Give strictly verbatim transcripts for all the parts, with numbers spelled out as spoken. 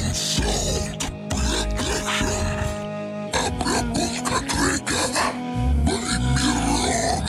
Sound Production. Обработка трека by Miron.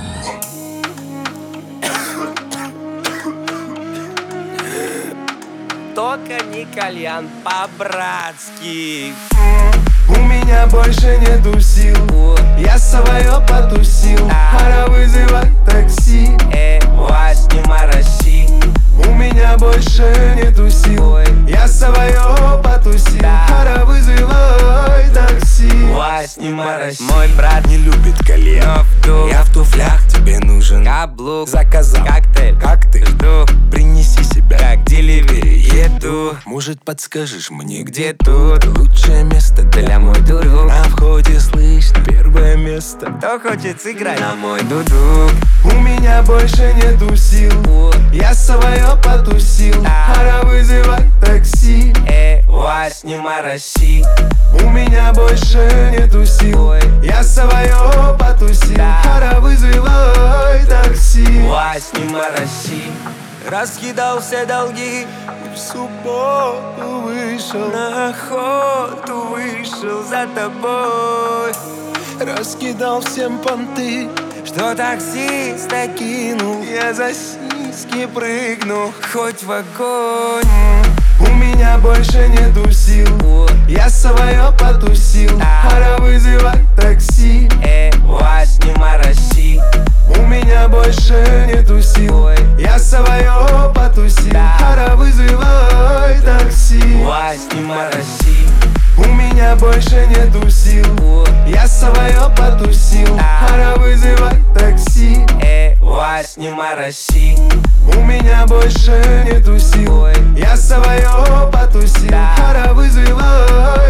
Только не кальян, по-братски. У меня больше нету сил, я свое потусил. Пора вызывать такси, Э, вас не мороси. у меня больше нету сил, я свое потусил. Пора вызывать такси. Вас не мороси. Мой брат не любит кальян, Но в я в туфлях, тебе нужен каблук, заказал коктейль, как ты? жду, Принеси себя как деливери еду. Может, подскажешь мне, Где где тут лучшее место для мой дуру? На входе слышно первое место. Кто хочет сыграть на мой дудук? У меня больше нету сил, я свое потусил. Пора вызывать такси, Э, вас не мороси. у меня больше нету сил, я свое потусил. Пора вызывать такси. Вас не мороси. Раскидал все долги, В субботу вышел, на охоту вышел за тобой. раскидал всем понты, Что таксиста кинул, я за сиськи прыгну. хоть в огонь. У меня больше нету сил, я свое потусил. Пора вызывать такси, Э, вас не мороси. у меня больше нету сил, я свое потусил. Пора вызывать такси, Вас не мороси. у меня больше нету сил, я свое потусил. Пора вызывать такси, Э, вас не мороси. у меня больше нету сил, я свое потусил. Пора вызывать